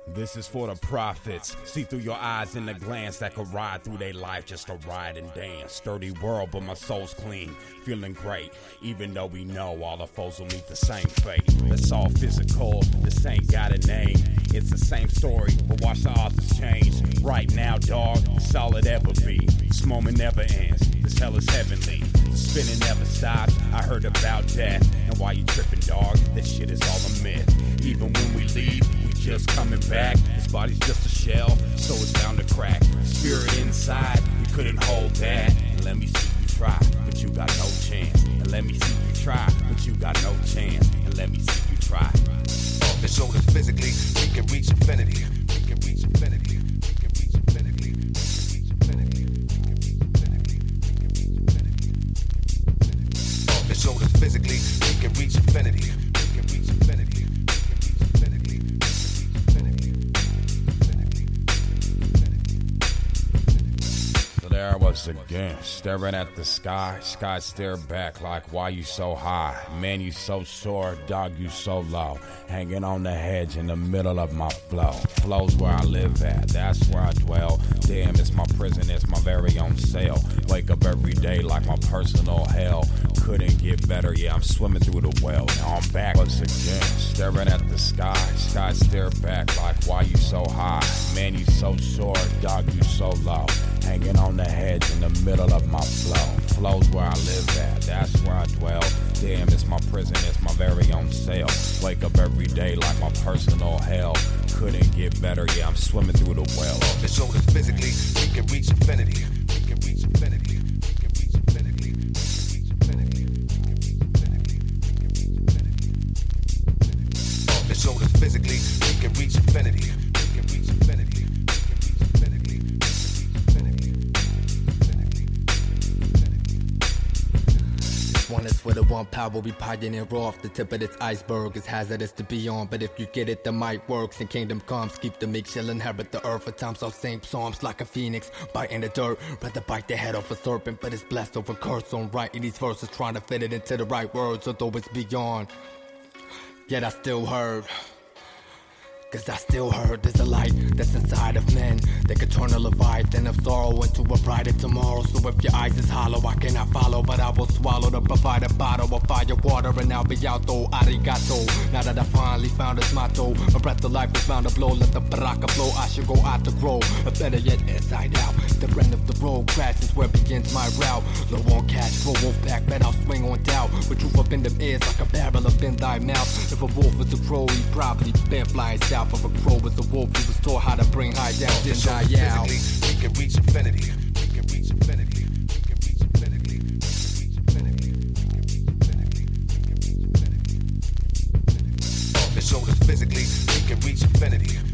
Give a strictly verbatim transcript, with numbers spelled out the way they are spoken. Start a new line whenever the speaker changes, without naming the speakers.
This is for the prophets. See through your eyes in the glance that could ride through their life just to ride and dance. Sturdy world, but my soul's clean, feeling great. Even though we know all the foes will meet the same fate. It's all physical, this ain't got a name. It's the same story, but watch the authors change. Right now, dog, it's all it ever be. This moment never ends, this hell is heavenly. The spinning never stops, I heard about death. And why you tripping, dog? That shit is all a myth. Even when we leave, we just coming back. This body's just a shell, so it's bound to crack. Spirit inside, we couldn't hold that. And let me see you try, but you got no chance. And let me see you try, but you got no chance. And let me see you try.
It showed us physically, we can reach infinity. We can reach infinity. We can reach infinity. We can reach infinity. It showed us physically, we can reach infinity. We can reach infinity.
There I was again, staring at the sky. Sky stared back like, why you so high? Man, you so sore, dog, you so low. Hanging on the hedge in the middle of my flow. Flow's where I live at, that's where I dwell. Damn, it's my prison, it's my very own cell. Wake up every day like my personal hell. Couldn't get better, yeah, I'm swimming through the well. Now I'm back once again, staring at the sky. Sky stared back like, why you so high? Man, you so sore, dog, you so low. Hanging on the hedge in the middle of my flow. Flow's where I live at, that's where I dwell. Damn, it's my prison, it's my very own cell. Wake up every day like my personal hell. Couldn't get better, yeah, I'm swimming through the well.
It showed us physically, we can reach infinity. We can reach infinity. We can reach infinity. We can reach infinity. It showed us physically, we can reach infinity. We can reach infinity.
One is for the one power we pioneer off. The tip of this iceberg is hazardous to be on, but if you get it, the might works and kingdom comes. Keep the meek shall inherit the earth. At times I'll sing psalms like a phoenix, biting the dirt. Rather bite the head off a serpent, but it's blessed over curse on writing these verses, trying to fit it into the right words, although it's beyond. Yet I still heard. Cause I still heard there's a light that's inside of men that could turn a leviathan of sorrow into a brighter tomorrow. So if your eyes is hollow, I cannot follow, but I will swallow the provided bottle of fire water, and I'll be out though, arigato. Now that I finally found this motto, a breath of life is bound to blow, let the baraka blow, I should go out to grow. Or better yet, inside out, the end of the road crash is where begins my route. Low on cash, full wolf back, bet I'll swing on doubt. With truth up in them ears like a barrel up in thy mouth. If a wolf is a crow, he probably been flying south. Of a crow was a wolf, he was taught how to bring high down, then die out.
Physically, we can reach infinity. We can reach infinity. We can reach infinity. We can reach infinity. We can reach infinity. We can reach infinity. It showed us physically, we can reach infinity.